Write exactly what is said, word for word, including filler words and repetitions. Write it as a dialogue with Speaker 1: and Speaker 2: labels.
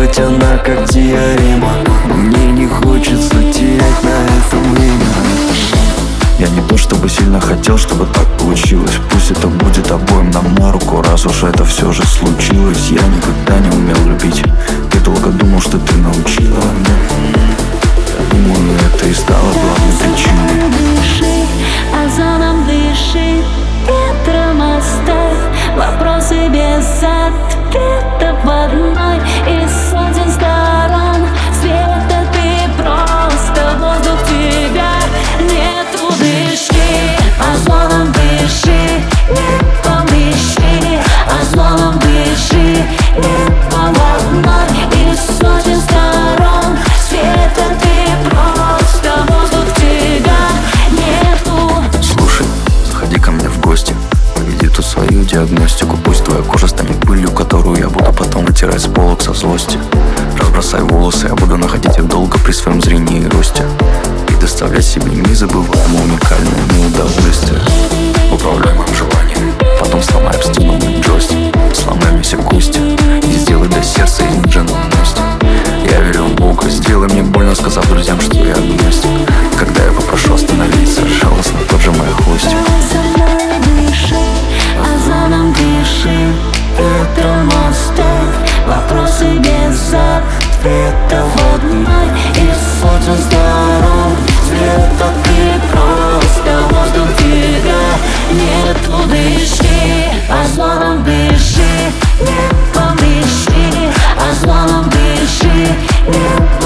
Speaker 1: Хоть она как теорема, мне не хочется терять на этом время. Я не то чтобы сильно хотел, чтобы так получилось. Пусть это будет обоим нам на руку, раз уж это все же случилось. Я никогда не умел любить, ты долго думал, что ты научила. Я думаю, это и стало главной причиной.
Speaker 2: Дыши, озоном дыши, ветром оставь вопросы без ответов одной из сотен сторон света. Ты просто воздух, тебя нету. Дыши, озоном дыши, небом дыши, озоном дыши, небом одной из сотен сторон света. Ты просто воздух, тебя нету.
Speaker 1: Слушай, заходи ко мне в гости, проведи ту свою диагностику. Пусть твоя кожа станет пылью, которую я буду потом вытирать с полок со злости. Разбросай волосы, я буду находить их долго при своем зрении и росте, и доставлять себе незабываемое уникальное удовольствие. Управляй моим желанием, потом сломай об стену мой джойстик. Сломай мне все кости и сделай до сердца из них джентльменности. Я верю в Бога, сделай мне больно, сказав друзьям, что я агностик. Когда я попрошу остановиться, жалостно поджимай хвостик.
Speaker 2: Озоном дыши, ветром оставь вопросы без ответов одной из сотен сторон света. Ты просто воздух, тебя нету. Дыши, озоном дыши, небом дыши, озоном дыши, небом